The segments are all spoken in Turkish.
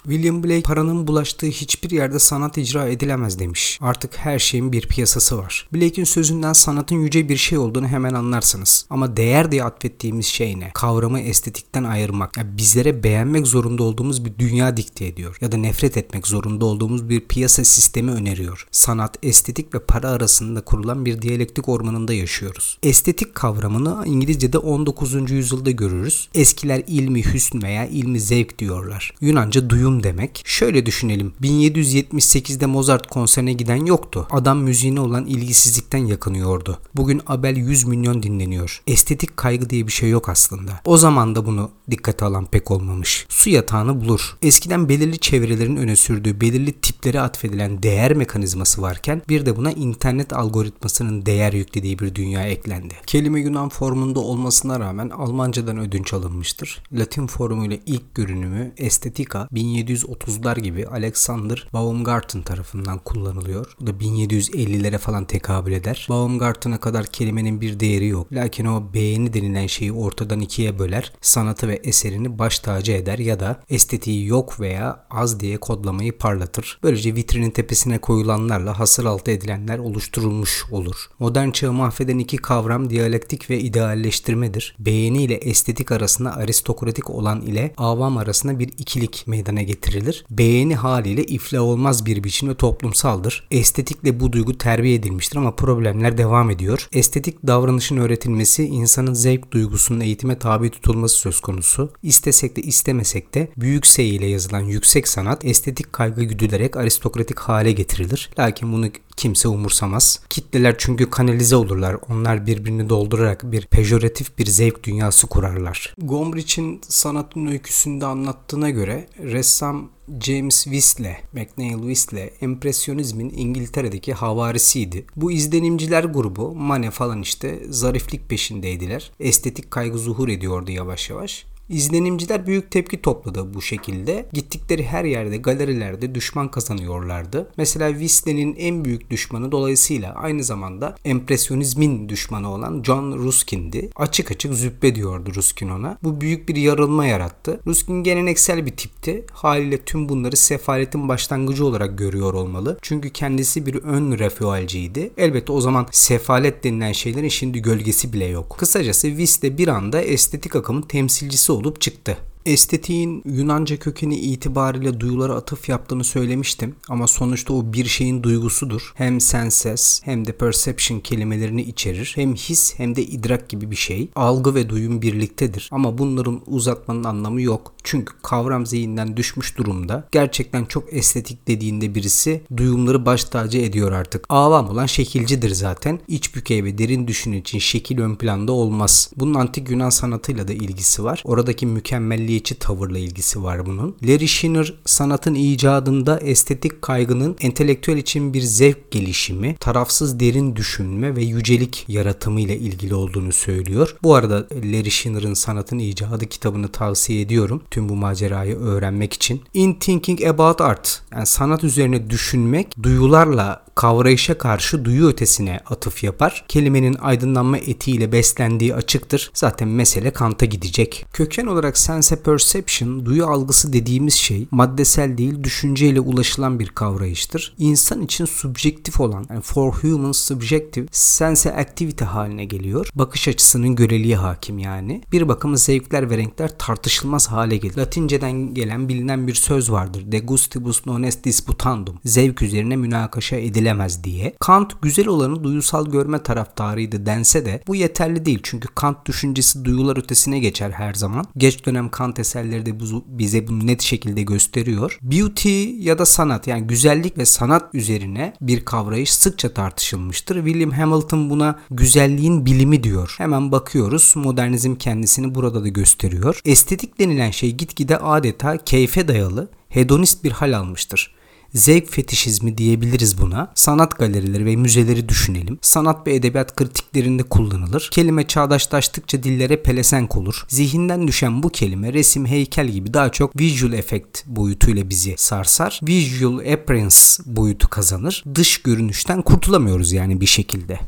William Blake paranın bulaştığı hiçbir yerde sanat icra edilemez demiş. Artık her şeyin bir piyasası var. Blake'in sözünden sanatın yüce bir şey olduğunu hemen anlarsınız. Ama değer diye atfettiğimiz şey ne? Kavramı estetikten ayırmak. Yani bizlere beğenmek zorunda olduğumuz bir dünya dikte ediyor. Ya da nefret etmek zorunda olduğumuz bir piyasa sistemi öneriyor. Sanat, estetik ve para arasında kurulan bir diyalektik ormanında yaşıyoruz. Estetik kavramını İngilizce'de 19. yüzyılda görürüz. Eskiler ilmi hüsn veya ilmi zevk diyorlar. Yunanca duyum demek. Şöyle düşünelim. 1778'de Mozart konserine giden yoktu. Adam müziğine olan ilgisizlikten yakınıyordu. Bugün Abel 100 milyon dinleniyor. Estetik kaygı diye bir şey yok aslında. O zaman da bunu dikkate alan pek olmamış. Su yatağını bulur. Eskiden belirli çevrelerin öne sürdüğü belirli tiplere atfedilen değer mekanizması varken bir de buna internet algoritmasının değer yüklediği bir dünya eklendi. Kelime Yunan formunda olmasına rağmen Almancadan ödünç alınmıştır. Latin formuyla ilk görünümü estetika 1730'lar gibi Alexander Baumgarten tarafından kullanılıyor. Bu da 1750'lere falan tekabül eder. Baumgarten'a kadar kelimenin bir değeri yok. Lakin o beğeni denilen şeyi ortadan ikiye böler, sanatı ve eserini baş tacı eder ya da estetiği yok veya az diye kodlamayı parlatır. Böylece vitrinin tepesine koyulanlarla hasır altı edilenler oluşturulmuş olur. Modern çağı mahveden iki kavram diyalektik ve idealleştirmedir. Beğeni ile estetik arasında aristokratik olan ile avam arasında bir ikilik meydana getirilir. Beğeni haliyle iflah olmaz bir biçim ve toplumsaldır. Estetikle bu duygu terbiye edilmiştir ama problemler devam ediyor. Estetik davranışın öğretilmesi, insanın zevk duygusunun eğitime tabi tutulması söz konusu. İstesek de istemesek de büyük S ile yazılan yüksek sanat estetik kaygı güdülerek aristokratik hale getirilir. Lakin bunu kimse umursamaz. Kitleler çünkü kanalize olurlar. Onlar birbirini doldurarak bir pejoratif bir zevk dünyası kurarlar. Gombrich'in sanatın öyküsünde anlattığına göre ressam James Whistler, McNeill Whistler, empresyonizmin İngiltere'deki havarisiydi. Bu izlenimciler grubu, Manet falan işte zariflik peşindeydiler. Estetik kaygı zuhur ediyordu yavaş yavaş. İzlenimciler büyük tepki topladı bu şekilde. Gittikleri her yerde, galerilerde düşman kazanıyorlardı. Mesela Whistler'in en büyük düşmanı dolayısıyla aynı zamanda empresyonizmin düşmanı olan John Ruskin'di. Açık açık züppe diyordu Ruskin ona. Bu büyük bir yarılma yarattı. Ruskin geleneksel bir tipti. Haliyle tüm bunları sefaletin başlangıcı olarak görüyor olmalı. Çünkü kendisi bir ön Rafaelciydi. Elbette o zaman sefalet denilen şeylerin şimdi gölgesi bile yok. Kısacası Whistler bir anda estetik akımın temsilcisi olup çıktı. Estetiğin Yunanca kökeni itibariyle duyulara atıf yaptığını söylemiştim ama sonuçta o bir şeyin duygusudur. Hem senses hem de perception kelimelerini içerir. Hem his hem de idrak gibi bir şey. Algı ve duyum birliktedir ama bunların uzatmanın anlamı yok. Çünkü kavram zihinden düşmüş durumda. Gerçekten çok estetik dediğinde birisi duyumları baş tacı ediyor artık. Avam olan şekilcidir zaten. İç bükey ve derin düşün için şekil ön planda olmaz. Bunun antik Yunan sanatıyla da ilgisi var. Oradaki mükemmelliyetçi tavırla ilgisi var bunun. Larry Shinner sanatın icadında estetik kaygının entelektüel için bir zevk gelişimi, tarafsız derin düşünme ve yücelik yaratımı ile ilgili olduğunu söylüyor. Bu arada Larry Shinner'ın Sanatın İcadı kitabını tavsiye ediyorum. Tüm bu macerayı öğrenmek için. In Thinking About Art, yani sanat üzerine düşünmek, duyularla kavrayışa karşı duyu ötesine atıf yapar. Kelimenin aydınlanma etiğiyle beslendiği açıktır. Zaten mesele Kant'a gidecek. Köken olarak sense perception, duyu algısı dediğimiz şey maddesel değil, düşünceyle ulaşılan bir kavrayıştır. İnsan için subjektif olan, yani for humans subjective, sense activity haline geliyor. Bakış açısının göreliğe hakim yani. Bir bakıma zevkler ve renkler tartışılmaz hale gelir. Latinceden gelen bilinen bir söz vardır. De gustibus non est disputandum. Zevk üzerine münakaşa edilemez diye. Kant güzel olanı duyusal görme taraftarıydı dense de bu yeterli değil. Çünkü Kant düşüncesi duyular ötesine geçer her zaman. Geç dönem Kant eserleri de bize bunu net şekilde gösteriyor. Beauty ya da sanat, yani güzellik ve sanat üzerine bir kavrayış sıkça tartışılmıştır. William Hamilton buna güzelliğin bilimi diyor. Hemen bakıyoruz. Modernizm kendisini burada da gösteriyor. Estetik denilen şey gitgide adeta keyfe dayalı, hedonist bir hal almıştır. Zevk fetişizmi diyebiliriz buna. Sanat galerileri ve müzeleri düşünelim. Sanat ve edebiyat kritiklerinde kullanılır. Kelime çağdaşlaştıkça dillere pelesenk olur. Zihinden düşen bu kelime resim, heykel gibi daha çok visual effect boyutuyla bizi sarsar. Visual appearance boyutu kazanır. Dış görünüşten kurtulamıyoruz yani bir şekilde.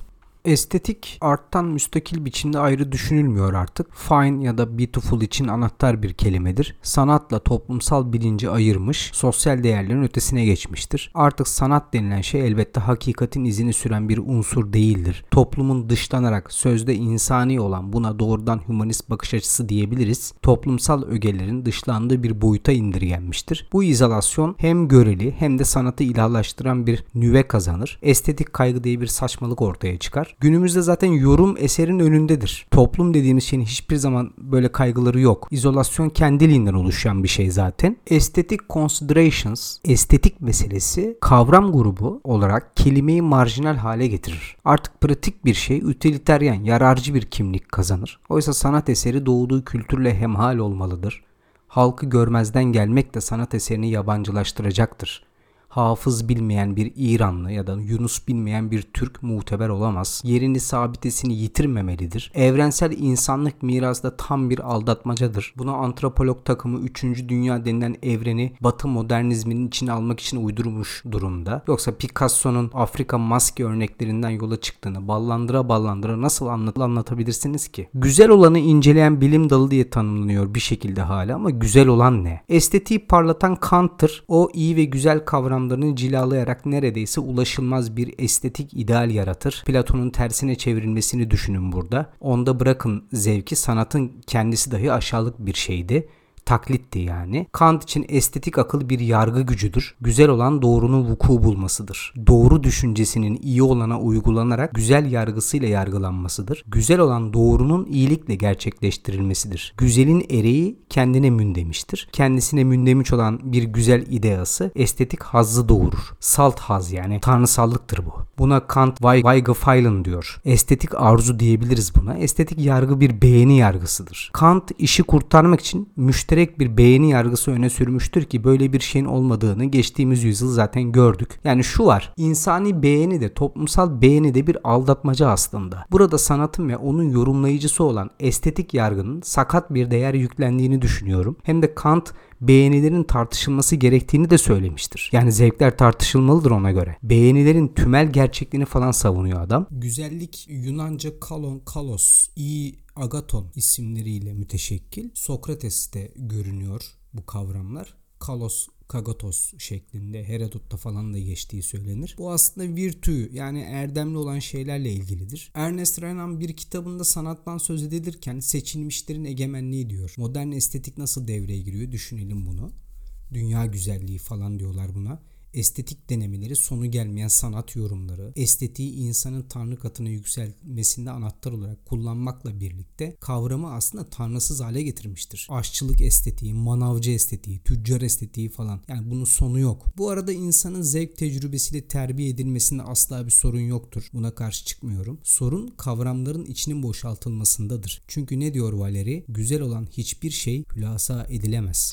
Estetik arttan müstakil biçimde ayrı düşünülmüyor artık. Fine ya da beautiful için anahtar bir kelimedir. Sanatla toplumsal bilinci ayırmış, sosyal değerlerin ötesine geçmiştir. Artık sanat denilen şey elbette hakikatin izini süren bir unsur değildir. Toplumun dışlanarak sözde insani olan buna doğrudan hümanist bakış açısı diyebiliriz. Toplumsal ögelerin dışlandığı bir boyuta indirgenmiştir. Bu izolasyon hem göreli hem de sanatı ilahlaştıran bir nüve kazanır. Estetik kaygı diye bir saçmalık ortaya çıkar. Günümüzde zaten yorum eserin önündedir. Toplum dediğimiz şeyin hiçbir zaman böyle kaygıları yok. İzolasyon kendiliğinden oluşan bir şey zaten. Estetik considerations, estetik meselesi kavram grubu olarak kelimeyi marjinal hale getirir. Artık pratik bir şey, utilitarian, yararcı bir kimlik kazanır. Oysa sanat eseri doğduğu kültürle hemhal olmalıdır. Halkı görmezden gelmek de sanat eserini yabancılaştıracaktır. Hafız bilmeyen bir İranlı ya da Yunus bilmeyen bir Türk muteber olamaz. Yerini sabitesini yitirmemelidir. Evrensel insanlık mirası da tam bir aldatmacadır. Buna antropolog takımı 3. Dünya denilen evreni Batı modernizminin içine almak için uydurmuş durumda. Yoksa Picasso'nun Afrika maske örneklerinden yola çıktığını ballandıra ballandıra nasıl anlatabilirsiniz ki? Güzel olanı inceleyen bilim dalı diye tanımlanıyor bir şekilde hala ama güzel olan ne? Estetiği parlatan Kant'tır. O iyi ve güzel kavramlarını cilalayarak neredeyse ulaşılmaz bir estetik ideal yaratır. Platon'un tersine çevrilmesini düşünün burada. Onda bırakın zevki, sanatın kendisi dahi aşağılık bir şeydi. Taklitti yani. Kant için estetik akıl bir yargı gücüdür. Güzel olan doğrunun vuku bulmasıdır. Doğru düşüncesinin iyi olana uygulanarak güzel yargısıyla yargılanmasıdır. Güzel olan doğrunun iyilikle gerçekleştirilmesidir. Güzelin ereği kendine mündemiştir. Kendisine mündemiş olan bir güzel ideası estetik hazzı doğurur. Salt haz yani tanrısallıktır bu. Buna Kant Weigefallen diyor. Estetik arzu diyebiliriz buna. Estetik yargı bir beğeni yargısıdır. Kant işi kurtarmak için müşterek bir beğeni yargısı öne sürmüştür ki böyle bir şeyin olmadığını geçtiğimiz yüzyıl zaten gördük. Yani şu var, insani beğeni de toplumsal beğeni de bir aldatmaca aslında. Burada sanatın ve onun yorumlayıcısı olan estetik yargının sakat bir değer yüklendiğini düşünüyorum. Hem de Kant beğenilerin tartışılması gerektiğini de söylemiştir. Yani zevkler tartışılmalıdır ona göre. Beğenilerin tümel gerçekliğini falan savunuyor adam. Güzellik Yunanca kalos, agaton isimleriyle müteşekkil. Sokrates'te görünüyor bu kavramlar. Kalos, kagatos şeklinde Herodot'ta falan da geçtiği söylenir. Bu aslında virtü yani erdemli olan şeylerle ilgilidir. Ernest Renan bir kitabında sanattan söz edilirken seçilmişlerin egemenliği diyor. Modern estetik nasıl devreye giriyor düşünelim bunu. Dünya güzelliği falan diyorlar buna. Estetik denemeleri, sonu gelmeyen sanat yorumları, estetiği insanın tanrı katına yükselmesinde anahtar olarak kullanmakla birlikte kavramı aslında tanrısız hale getirmiştir. Aşçılık estetiği, manavcı estetiği, tüccar estetiği falan. Yani bunun sonu yok. Bu arada insanın zevk tecrübesiyle terbiye edilmesinde asla bir sorun yoktur. Buna karşı çıkmıyorum. Sorun kavramların içinin boşaltılmasındadır. Çünkü ne diyor Valéry? Güzel olan hiçbir şey hülasa edilemez.